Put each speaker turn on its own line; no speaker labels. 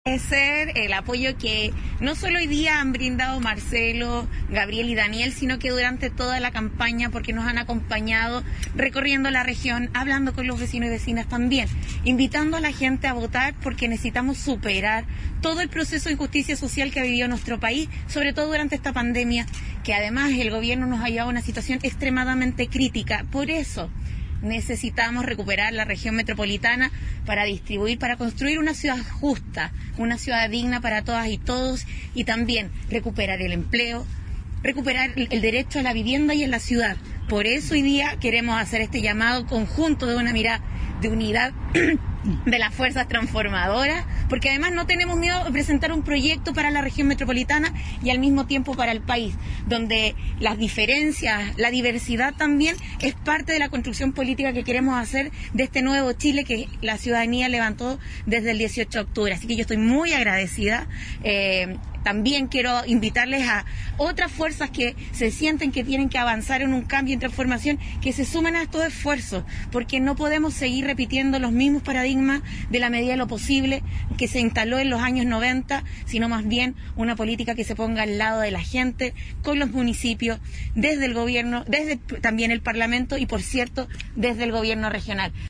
Agradecer el apoyo que no solo hoy día han brindado Marcelo, Gabriel y Daniel, sino que durante toda la campaña, porque nos han acompañado recorriendo la región, hablando con los vecinos y vecinas también, invitando a la gente a votar porque necesitamos superar todo el proceso de injusticia social que ha vivido nuestro país, sobre todo durante esta pandemia, que además el gobierno nos ha llevado a una situación extremadamente crítica. Por eso necesitamos recuperar la región metropolitana para distribuir, para construir una ciudad justa, una ciudad digna para todas y todos, y también recuperar el empleo, recuperar el derecho a la vivienda y en la ciudad. Por eso hoy día queremos hacer este llamado conjunto de una mirada de unidad de las fuerzas transformadoras, porque además no tenemos miedo de presentar un proyecto para la región metropolitana y al mismo tiempo para el país, donde las diferencias, la diversidad también es parte de la construcción política que queremos hacer de este nuevo Chile que la ciudadanía levantó desde el 18 de octubre. Así que yo estoy muy agradecida. También quiero invitarles a otras fuerzas que se sienten que tienen que avanzar en un cambio y transformación, que se sumen a estos esfuerzos, porque no podemos seguir repitiendo los mismos paradigmas de la medida de lo posible que se instaló en los años 90, sino más bien una política que se ponga al lado de la gente, con los municipios, desde el gobierno, desde también el Parlamento y, por cierto, desde el gobierno regional.